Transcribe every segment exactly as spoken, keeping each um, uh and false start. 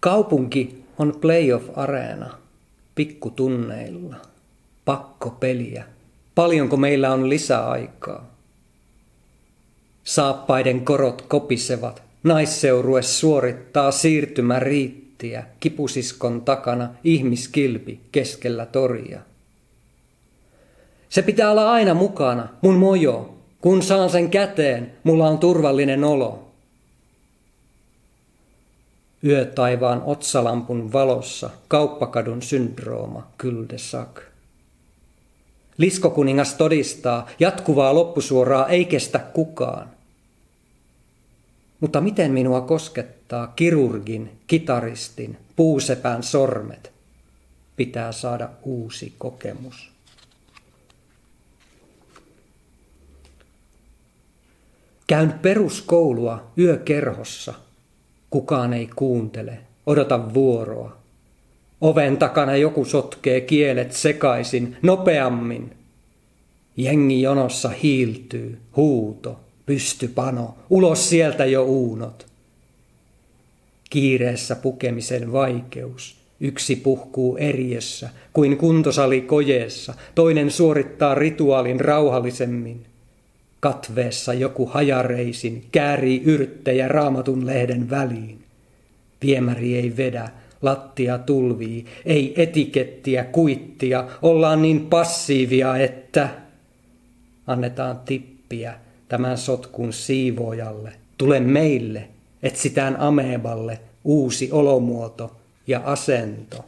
Kaupunki on playoff-areena, pikkutunneilla, pakkopeliä. Paljonko meillä on lisäaikaa? Saappaiden korot kopisevat, naisseurue suorittaa siirtymäriittiä, kipusiskon takana ihmiskilpi keskellä toria. Se pitää olla aina mukana, mun mojo. Kun saan sen käteen, mulla on turvallinen olo. Yötaivaan otsalampun valossa kauppakadun syndrooma cul-de-sac. Liskokuningas todistaa, jatkuvaa loppusuoraa ei kestä kukaan. Mutta miten minua koskettaa kirurgin, kitaristin, puusepän sormet? Pitää saada uusi kokemus. Käyn peruskoulua yökerhossa. Kukaan ei kuuntele, odota vuoroa. Oven takana joku sotkee kielet sekaisin, nopeammin. Jengi jonossa hiiltyy, huuto, pystypano, ulos sieltä jo uunot. Kiireessä pukemisen vaikeus, yksi puhkuu eriössä, kuin kuntosali kojeessa, toinen suorittaa rituaalin rauhallisemmin. Katveessa joku hajareisin käärii yrttejä raamatun lehden väliin. Viemäri ei vedä, lattia tulvii, ei etikettiä, kuittia, ollaan niin passiivia, että annetaan tippiä tämän sotkun siivoojalle. Tule meille, etsitään ameballe uusi olomuoto ja asento.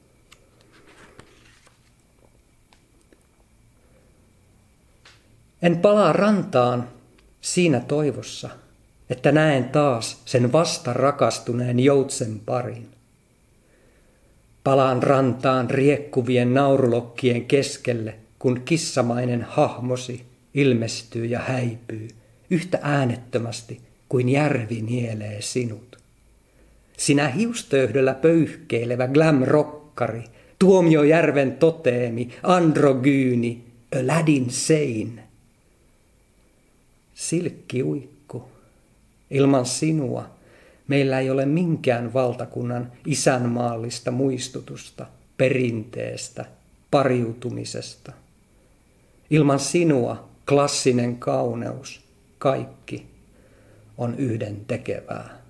En palaa rantaan siinä toivossa, että näen taas sen vasta rakastuneen joutsen parin. Palaan rantaan riekkuvien naurulokkien keskelle, kun kissamainen hahmosi ilmestyy ja häipyy yhtä äänettömästi kuin järvi nielee sinut. Sinä hiustöyhdöllä pöyhkeilevä glam-rokkari, Tuomiojärven toteemi, androgyyni, Aladdin sein. Silkkiuikku. Ilman sinua meillä ei ole minkään valtakunnan isänmaallista muistutusta, perinteestä, pariutumisesta. Ilman sinua klassinen kauneus, kaikki on yhden tekevää.